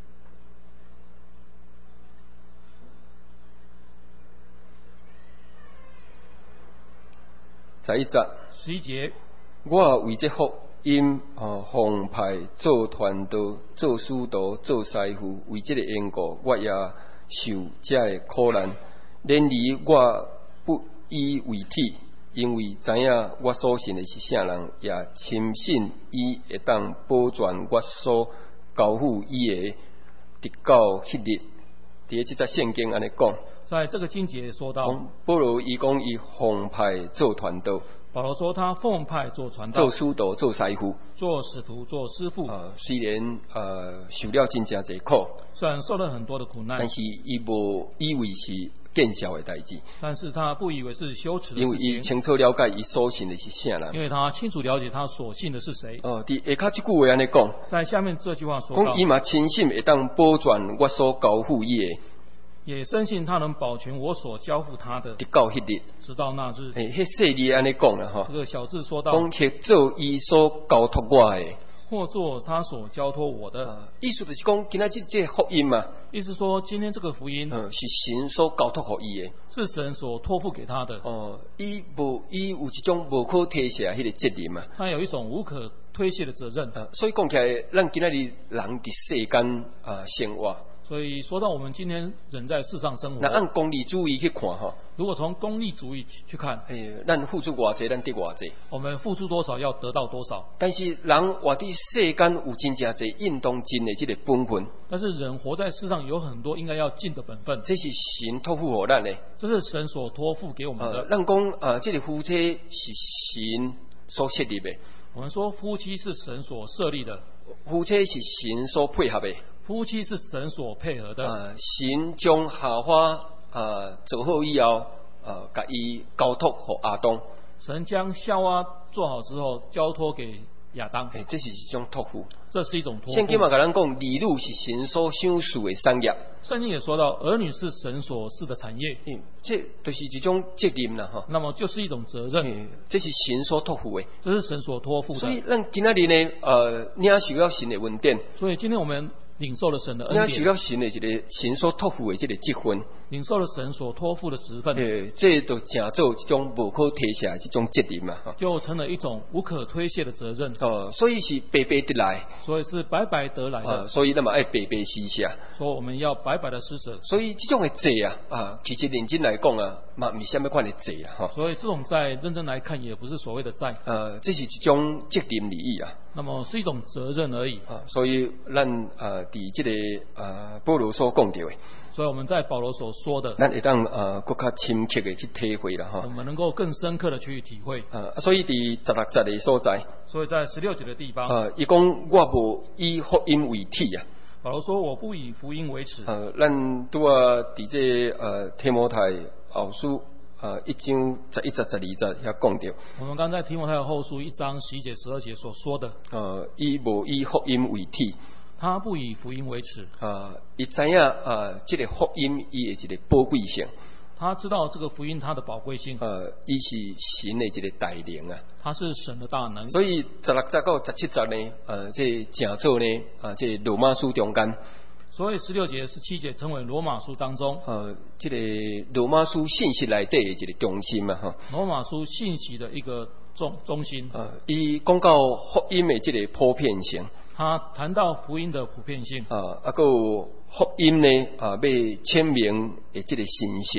S1: 11节。
S2: 11节。
S1: 我为这福音奉派做传道、做使徒、做师傅，为这个缘故，我也受这个苦难。然而我不以为体，因为知影我所信的是啥人，也深信伊会当保全我所交付伊的，直到迄日。伫这节圣经安尼讲。
S2: 在这个经节说到，
S1: 保罗伊讲伊奉派做传道。
S2: 保罗说他奉派做传道、
S1: 做使徒、做师傅、
S2: 做使徒、做师傅。
S1: 虽然受了真正侪苦，
S2: 虽然受了很多的苦难，
S1: 但是伊无以为是见笑的代志。
S2: 但是他不以为是羞耻的事情，
S1: 因为伊清楚了解伊所信的是啥人。
S2: 因为他清楚了解他所信的是谁。
S1: 伫下骹这句话安尼讲，
S2: 在下面这句话说到，
S1: 讲伊嘛深信会当保全我所交付伊的。
S2: 也深信他能保全我所交付他的，
S1: 直到迄日，
S2: 直到那日。
S1: 迄细字安尼讲啦吼。
S2: 这个小字说到，
S1: 讲去做伊所交托我的，
S2: 或做他所交托我的。
S1: 意思就是讲，今仔日这个福音嘛，
S2: 意思说今天这个福音，
S1: 是神所交托互伊的，
S2: 是神所托付给他的。
S1: 伊有一种无可推卸迄个责任嘛。
S2: 他有一种无可推卸的责任。
S1: 所以讲起来，咱今仔日人伫世间生活。
S2: 所以说到我们今天人在世上生活，
S1: 那按功利主义去看哈，
S2: 如果从功利主义去看，
S1: 咱付出偌济，咱得偌济。
S2: 我们付出多少，要得到多少。
S1: 但是人活伫世间有真正侪应当尽的这个本分。
S2: 但是人活在世上有很多应该要尽的本分，
S1: 这是神托付给咱的，
S2: 这是神所托付给我们的。
S1: 咱讲这个夫妻是神所设立的。
S2: 我们说夫妻是神所设立的，
S1: 夫妻是神所配合的。
S2: 夫妻是神所配合的。
S1: 神将夏娃做好以后，甲伊交托给亚当。
S2: 神将夏娃做好之后，交托给亚当。
S1: 这是一种托付。
S2: 这是一种托付。
S1: 圣经嘛，甲咱讲，儿女是神所赏赐的产业。
S2: 圣经也说到，儿女是神所赐的产业。
S1: 这就是一种责任啦，哈。
S2: 那么就是一种责任。
S1: 这是神所托付的。
S2: 这是神所托付的。
S1: 所以，咱今仔日呢，领受了神的恩典。
S2: 所以今天我们领受了神的恩典，
S1: 领受了神的一个神所托付的这个职分，
S2: 领受了神所托付的职分，
S1: 这就成做一种无可推卸的这种责任嘛，
S2: 就成了一种无可推卸的责任。
S1: 所以是白白得来，
S2: 所以是白白得来的。
S1: 所以那么爱白白施舍，
S2: 说我们要白白的施舍。
S1: 所以这种的债其实认真来讲嘛不是什么款的债啊，
S2: 所以这种债认真来看也不是所谓的债，
S1: 这是一种责任利益啊。
S2: 那么是一种责任而已。
S1: 所以咱伫这个保罗所讲到的，
S2: 所以我们在保罗所说的，
S1: 咱会当更加深刻的去体会了哈。
S2: 我们能够更深刻的去体会。
S1: 所以伫16节的所在，
S2: 所以在16节的地方，
S1: 伊讲我无以福音为体啊。
S2: 保罗说我不以福音为耻。
S1: 咱拄伫这提摩太后书1章11节12节遐讲到，
S2: 我们刚才提摩太后书1章11节12节所说的，
S1: 伊无以福音为体，
S2: 他不以福音为耻。
S1: 伊知影这个福音伊的一个宝贵性。
S2: 他知道这个福音它的宝贵性，
S1: 伊是神的一个大能啊，
S2: 他是神的大能。
S1: 所以16节到17节呢，这正做呢，这罗马书中间。
S2: 所以16节、17节称为罗马书当中，
S1: 这个罗马书信息内底的一个中心嘛，哈。
S2: 罗马书信息的一个中心。
S1: 伊讲到福音的这个普遍性。
S2: 他谈到福音的普遍性。
S1: 还有福音呢，要阐明的这个神性。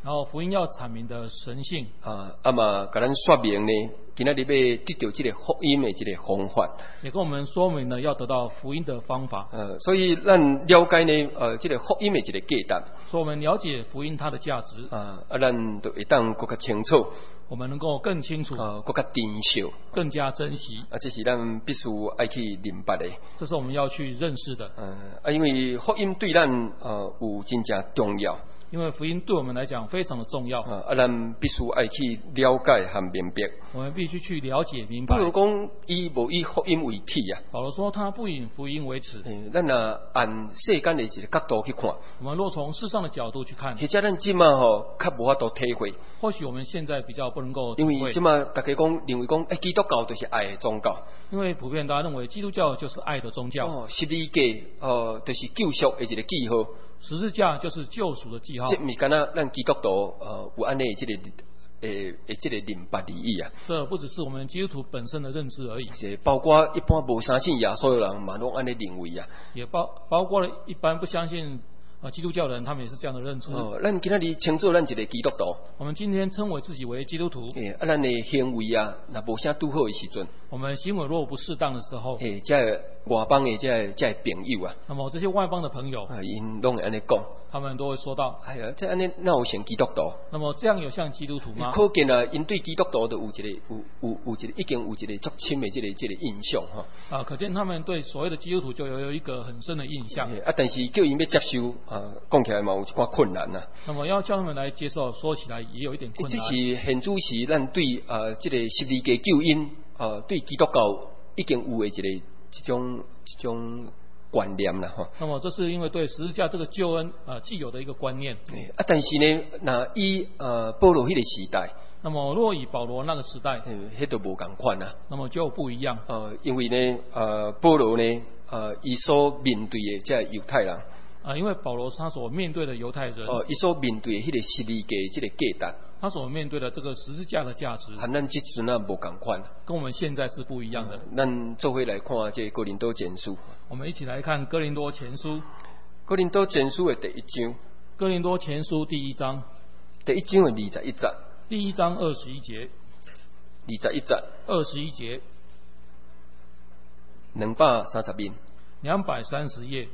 S2: 然后福音要阐明的神性。
S1: 嘛，甲咱说明呢，今仔日要得到这个福音的这个方法。
S2: 也跟我们说明了要得到福音的方法。
S1: 所以咱了解呢，这个福音的一个价值。
S2: 所以我们了解福音它的价值。
S1: 咱就会当更加清楚。
S2: 我们能够更清楚。
S1: 更加珍惜。
S2: 更加珍惜。
S1: 这是咱必须爱去明白的。
S2: 这是我们要去认识的。
S1: 因为福音对咱有真正重要。
S2: 因为福音对我们来讲非常的重要。
S1: 咱必须爱去了解和明白。我
S2: 们必须去了解明白。
S1: 保罗讲，伊无以福音为体啊。
S2: 保罗说他不以福音为耻。
S1: 咱按世间的一个角度去看。
S2: 我们若从世上的角度去看。
S1: 或者咱即马较无法度体会。
S2: 或许我们现在比较不能够体
S1: 会。
S2: 因
S1: 为即马大家认为讲，基督教就是爱的宗教。
S2: 因为普遍大家认为基督教就是爱的宗教。
S1: 十字架就是救赎的一个记号。
S2: 十字架就是救赎的记号。
S1: 这毋是敢若咱基督徒有安尼这个这个明白利益啊。
S2: 这不只是我们基督徒本身的认知而已。
S1: 是包括一般无相信耶稣的人，嘛拢安尼认为啊。
S2: 也包括了一般不相信基督教人，他们也是这样的认知。
S1: 咱今仔日称作咱一个基督徒。
S2: 我们今天称为自己为基督徒。
S1: 咱的行为啊，若无啥拄好的时阵，
S2: 我们行为若不适当的时候，
S1: 这外邦的这朋友啊，
S2: 那么这些外邦的朋友，
S1: 因拢会安尼讲，
S2: 他们都会说到，
S1: 哎呀，这安尼哪有像基督徒？
S2: 那么这样有像基督徒吗？
S1: 可见啊，因对基督徒都有一个已经有一个足深的这个印象哈。
S2: 可见他们对所谓的基督徒就有一个很深的印象。
S1: 但是叫因要接受讲起来嘛有一寡困难呐。
S2: 那么要叫他们来接受，说起来也有一点困难。
S1: 这是现主时咱对这个十字架救恩对基督教已经有的这种观念啦哈。
S2: 那么这是因为对十字架这个救恩既有的一个观念。
S1: 但是呢，那以保罗迄个时代，
S2: 那么若以保罗那个时代，
S1: 迄都无共款啊。
S2: 那么就不一样。
S1: 因为呢，保罗呢，伊所面对的这犹太人。
S2: 因为保罗他所面对的犹太人，
S1: 伊所面对的迄个十字架这个价值，
S2: 他所面对的这个十字架的价值，
S1: 和咱这阵无共款，
S2: 跟我们现在是不一样的。
S1: 咱做伙来看这哥林多前书。
S2: 我们一起来看哥林多前书。
S1: 哥林多前书的第一章。
S2: 哥林多前书第一章。
S1: 第一章的21节。
S2: 第一章21节。
S1: 21节。
S2: 21节。
S1: 230面。
S2: 230页。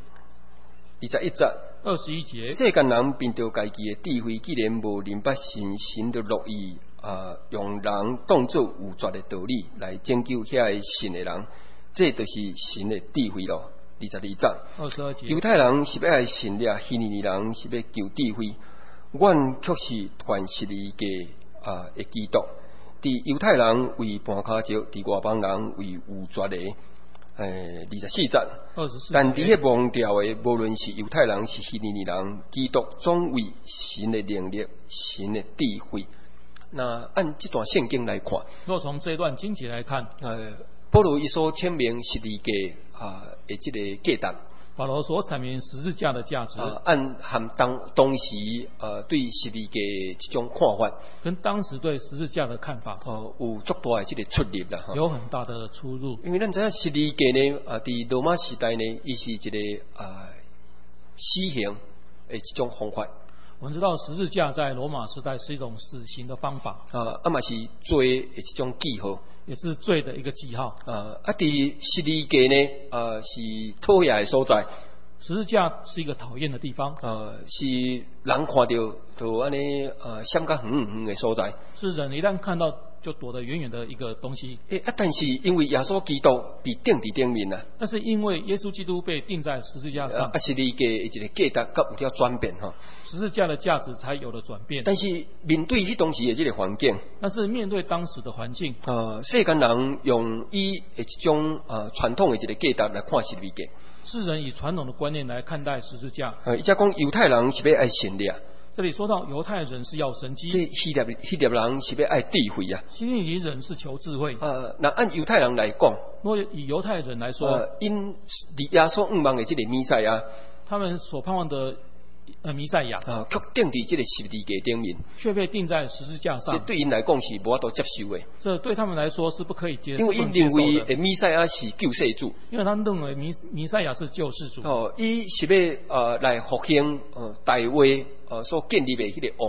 S1: 21节。
S2: 21节。
S1: 世间人凭着家己的智慧，既然无明白神的乐意，用人当作有绝的道理来拯救遐个信的人，这就是神的智慧咯。22节。
S2: 22节。
S1: 犹太人是要爱神了，希利尼人是要求智慧。阮却是传十字架的基督。伫犹太人为絆脚石，伫外邦人为有绝的。24节。但伫迄忘掉的，无论是犹太人是希利尼人，基督总为神的能力、神的智慧。那按这段圣经来看，
S2: 若从这段经节来看，
S1: 保罗伊所签名十字架的这个价值。
S2: 保罗所阐明十字架的价值，
S1: 按和当时对十字架这种看法，
S2: 跟当时对十字架的看法，
S1: 有足大的这个出入啦，
S2: 有很大的出入。
S1: 因为咱知影十字架呢，伫罗马时代呢，伊是一个死刑的这种方法。
S2: 我们知道十字架在罗马时代是一种死刑的方法，
S1: 嘛是罪的这种记号。
S2: 也是罪的一个记号。
S1: 伫十字架呢，是讨厌的所在。
S2: 十字架是一个讨厌的地方。
S1: 是人看到就安尼闪甲远远的所在。
S2: 是人一旦看到就躲得远远的一个东西。
S1: 但是因为耶稣基督被钉伫顶面啊。
S2: 但是因为耶稣基督被钉在十字架上，
S1: 十字架的一个价值甲有了转变哈。
S2: 十字架的价值才有了转变。
S1: 但是面对迄当时的这个环境，
S2: 但是面对当时的环境，
S1: 世间人用以一种传统的一个价值来看十字架。
S2: 世人以传统的观念来看待十字架。
S1: 伊则讲犹太人是要爱神的。
S2: 这里说到犹太人是要神迹，
S1: 这希腊人是要爱智慧啊。
S2: 希利尼人是求智慧。
S1: 那按犹太人来讲，
S2: 若以犹太人来说，
S1: 因耶稣仰望的这个弥赛亚，
S2: 他们所盼望的弥赛亚，
S1: 却钉伫这个十字架顶面，
S2: 却被钉在十字架上。
S1: 这对因来讲是无法度接受的。
S2: 这对他们来说是不可以接受的。
S1: 因为因认为弥赛亚是救世主，
S2: 因为他认为弥赛亚是救世主。
S1: 伊是要来复兴大卫所建立的迄个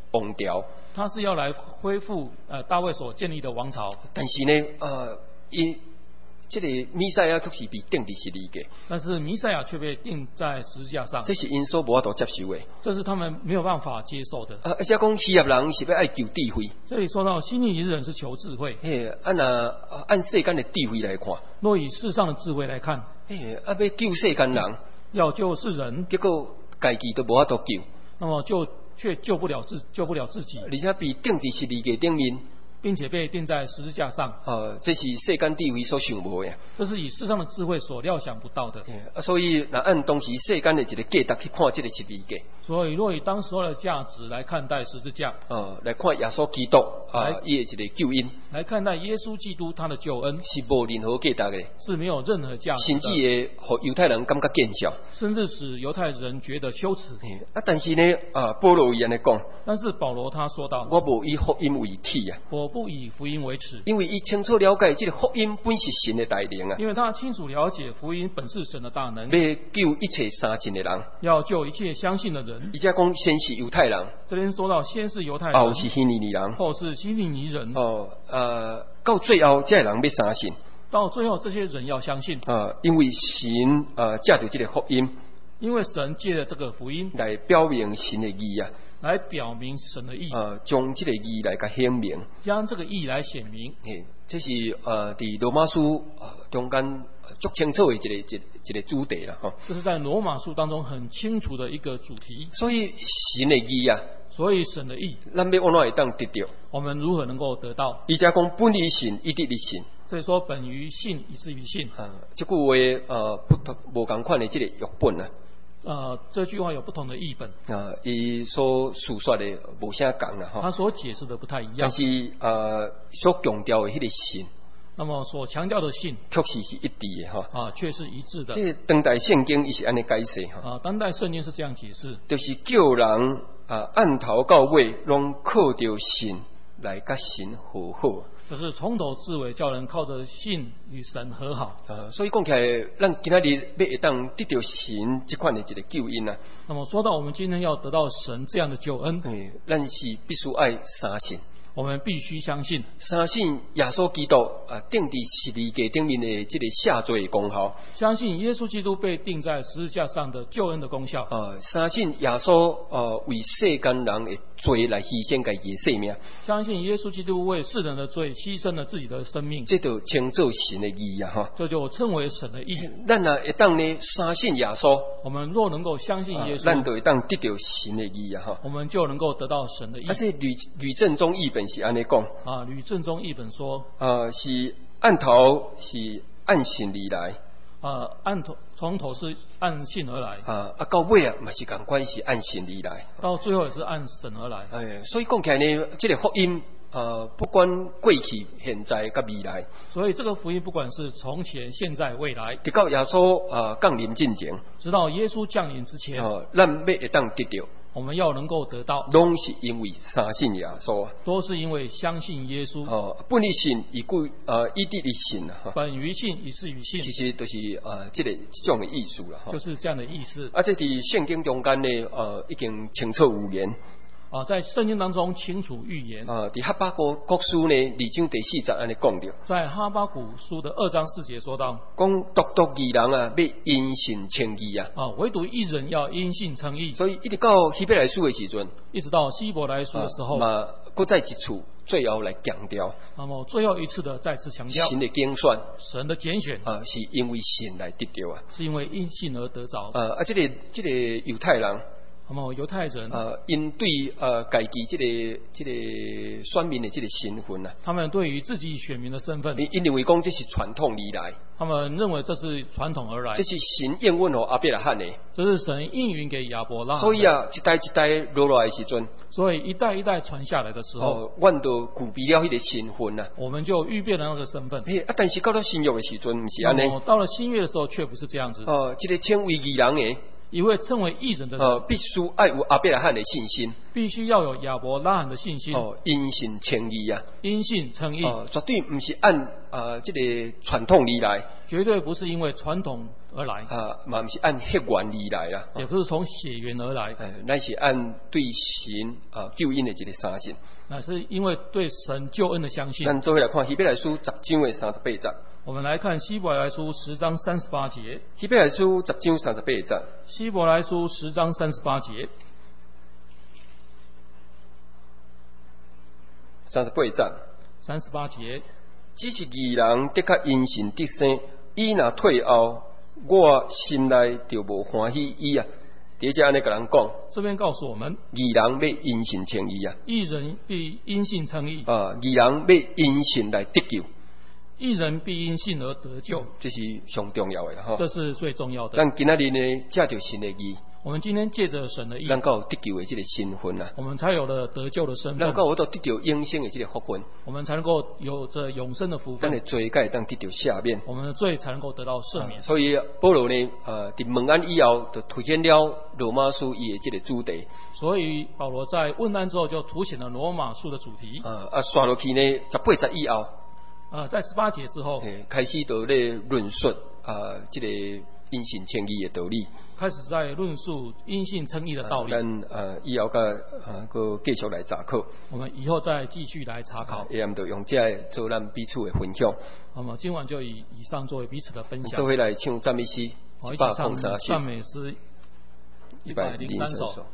S1: 王朝。
S2: 他是要来恢复大卫所建立的王朝。
S1: 但是呢，因这个弥赛亚却是被钉伫十字架，
S2: 但是弥赛亚却被钉在十字架上，
S1: 这是因所无法度接受的。
S2: 这是他们没有办法接受的。
S1: 而且讲希腊人是要爱求智慧。
S2: 这里说到希利尼人是求智慧。
S1: 按世间的智慧来看，
S2: 若以世上的智慧来看，
S1: 要救世间人，
S2: 要救世人，
S1: 结果家己都无法度救，
S2: 那么却救不了自己，
S1: 而且被钉伫十字架顶面，
S2: 并且被钉在十字架上。
S1: 这是世间智慧所想无的。
S2: 这是以世上的智慧所料想不到的。
S1: 所以，若按当时世间的一个价值去看这个十字架，
S2: 所以若以当时候的价值来看待十字架，
S1: 来看耶稣基督伊的一个救恩，
S2: 来看待耶稣基督他的救恩，
S1: 是无任何价值的，
S2: 是没有任何价值的，
S1: 甚至会互犹太人感觉见笑，
S2: 甚至使犹太人觉得羞耻。
S1: 但是呢，保罗伊安尼讲，
S2: 但是保罗他说到，
S1: 我无以福音为体啊，
S2: 我不以福音为耻，
S1: 因为伊清楚了解这个福音本是神的大能啊，
S2: 因为他清楚了解福音本是神的大能，
S1: 要救一切相信的人，
S2: 要救一切相信的人。
S1: 而且讲先是犹太人，
S2: 这边说到先是犹太人，
S1: 后是希利尼人，
S2: 后是希利尼人。
S1: 到最后这人要相信，
S2: 到最后这些人要相信，
S1: 因为神借着这个福音，
S2: 因为神借着这个福音
S1: 来表明神的义啊，
S2: 来表明神的义，
S1: 将这个义来甲显明，
S2: 将这个义来显明。
S1: 这是伫罗马书中间足清楚的一个主题啦，
S2: 这是在罗马书当中很清楚的一个主题。
S1: 所以神的义啊，
S2: 所以神的义，
S1: 咱要安怎会当得到？
S2: 我们如何能够得到？
S1: 伊才讲本于信，以得于信。
S2: 所以说本于信，以至于信。
S1: 这句话不同无共款的这个译本啊。
S2: 这句话有不同的译本。
S1: 伊所述说的无啥共啦，
S2: 他所解释的不太一样。
S1: 但是所强调的迄个信，
S2: 那么所强调的信，
S1: 确实是一致的
S2: 却是一致的。
S1: 这当代圣经伊是安尼解释
S2: 当代圣经是这样解释，
S1: 就是叫人按头到尾拢靠着信来甲神和好。
S2: 就是从头至尾叫人靠着信与神和好。
S1: 所以讲起来，咱今仔日要会当得到神这款的一个救恩啊。
S2: 那么说到我们今天要得到神这样的救恩，
S1: 咱是必须爱相信。
S2: 我们必须相信
S1: 耶稣基督钉伫十字架顶面的这个下罪的功效，
S2: 相信耶稣基督被钉在十字架上的救恩的功效，
S1: 相信耶稣为世间人的罪来牺牲自己的生命，
S2: 相信耶稣基督为世人的罪牺牲了自己的生命，
S1: 这就称作神的义啊！
S2: 这就称为神的义。
S1: 咱若会当呢相信耶稣，
S2: 我们若能够相信耶稣，
S1: 咱就会当得到神的义啊！
S2: 我们就能够得到神的义。
S1: 而且吕正中译本是安尼讲
S2: 吕正中译本说，
S1: 是按头是按信而来，
S2: 从头是按信而来，
S1: 到尾嘛是同款是按信而来，
S2: 到最后也是按神而来。
S1: 所以讲起来呢，这个福音不管过去、现在甲未来，
S2: 所以这个福音不管是从前、现在、未来，
S1: 直到耶稣降临之前，
S2: 直到耶稣降临之前，
S1: 咱要会当得到。
S2: 我们要能够得到，
S1: 拢是因为相信耶稣，
S2: 都是因为相信耶稣。
S1: 本于信，以得于信
S2: 本于信，以至于信。
S1: 其实都是这种的意思啦，
S2: 就是这样的意思。
S1: 这伫圣经中间呢，已经清楚有言。
S2: 在圣经当中清楚预言。
S1: 伫哈巴谷书呢2章第4节安尼讲着，
S2: 在哈巴谷书的2章4节说到，
S1: 讲独义人要因信称义
S2: 唯独一人要因信称义。
S1: 所以一直到希伯来书的时阵，
S2: 一直到希伯来书的时候，
S1: 搁再一次最后来强调，
S2: 那么最后一次的再次强调，
S1: 神的拣选，
S2: 神的拣选
S1: 是因为信来得到
S2: 是因为因信而得着。
S1: 这个犹太人。
S2: 那么犹太人
S1: 因对家己这个选民的这个身份
S2: 他们对于自己选民的身份，
S1: 因认为讲这是传统而来，
S2: 他们认为这是传统而来，
S1: 这是神应允给亚伯拉罕的，
S2: 这是神应允给亚伯拉罕。
S1: 所以一代一代落来的时阵，
S2: 所以一代一代传下来的时候，
S1: 我们就具备了那个身份
S2: 我们就预备了那个身份。
S1: 但是到了新约的时阵，不是安尼。
S2: 到了新约的时候，却不是这样子。
S1: 这个称为义人的。
S2: 一位称为义人的人，
S1: 必须爱有亚伯拉罕的信心，
S2: 必须要有亚伯拉罕的信心。
S1: 因信称义
S2: 因信称义，
S1: 绝对不是按这个传统而来，
S2: 绝对不是因为传统而来，
S1: 嘛不是按血缘而来啦，
S2: 也不是从血缘而来，
S1: 乃是按对神救恩的一个相信。
S2: 那是因为对神救恩的相信。
S1: 咱做回来看希伯来书10章的38节。
S2: 我们来看希伯来书10章38节。
S1: 希伯来书10章38节。
S2: 希伯来书10章38节。
S1: 38节。
S2: 38节。
S1: 只是义人的确因信得生，伊若退后，我心内就无欢喜伊啊。第一节安尼甲人讲，
S2: 这边告诉我们，
S1: 义人要因信称义啊。
S2: 义人必因信称义。
S1: 义人要因信来得救。
S2: 义人必因信而得救，
S1: 这是上重要的哈。
S2: 这是最重要的。
S1: 咱今仔日呢，借着神的义，
S2: 我们今天借着神的义，
S1: 咱有得救的这个身份啊，
S2: 我们才有了得救的身份。
S1: 咱有得到永生的这个福分，
S2: 我们才能够有着永生的福分。
S1: 咱的罪该当得到赦免，
S2: 我们的罪才能够得到赦免。
S1: 所以保罗呢，伫问安以后，就凸显了罗马书伊的这个主题。
S2: 所以保罗在问安之后，就凸显了罗马书的主题。
S1: 刷落去呢，18节以后。
S2: 在18节之后，
S1: 开始就咧论述这个因信称义的道理，
S2: 开始在论述因信称义的道理。
S1: 咱以后个继续来查考。
S2: 我们以后再继续来查考。
S1: 也就用这做咱彼此的分享。
S2: 那么今晚就以上作为彼此的分享。
S1: 做回来唱赞美诗103首。
S2: 赞美诗103首。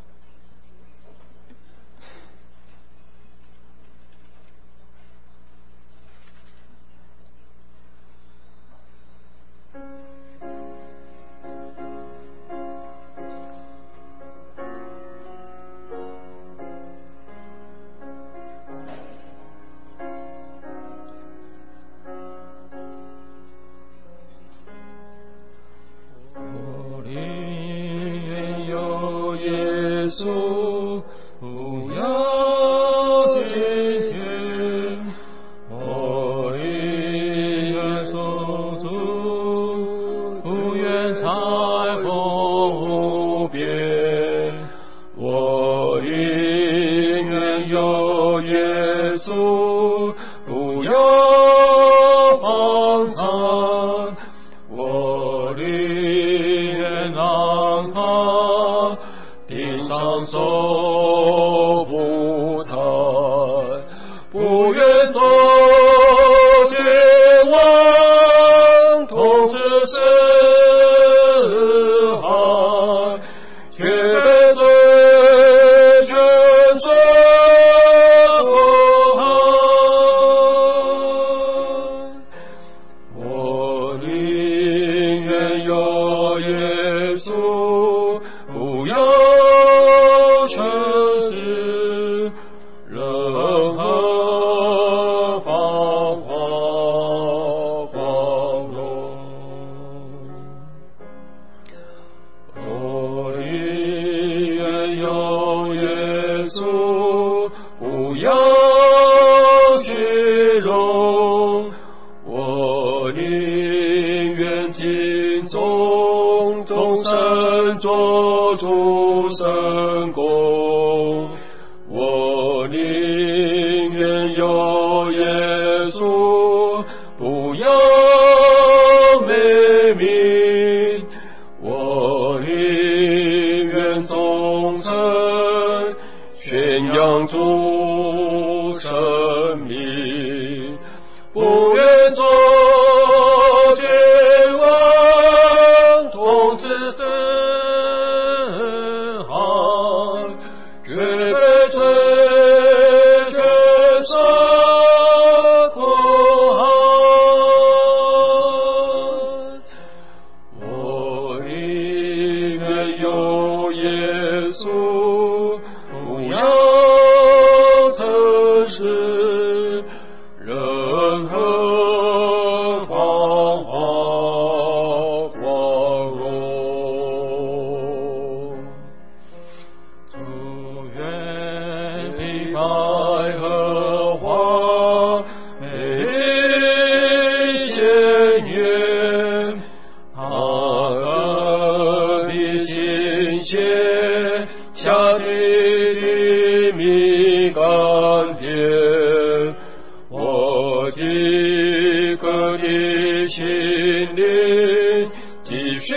S3: 需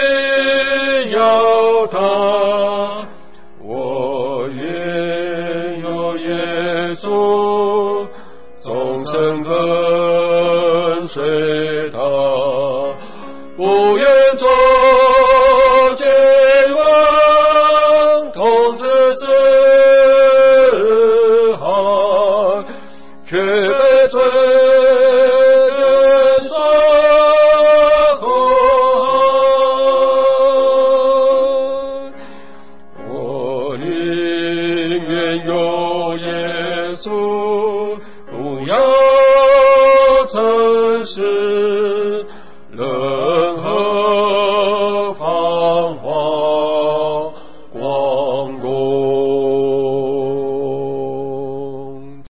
S3: 要他，我愿有耶稣，终生跟随他，不愿做监王，统治四海，却被罪人所祸害。我宁愿有耶稣，不要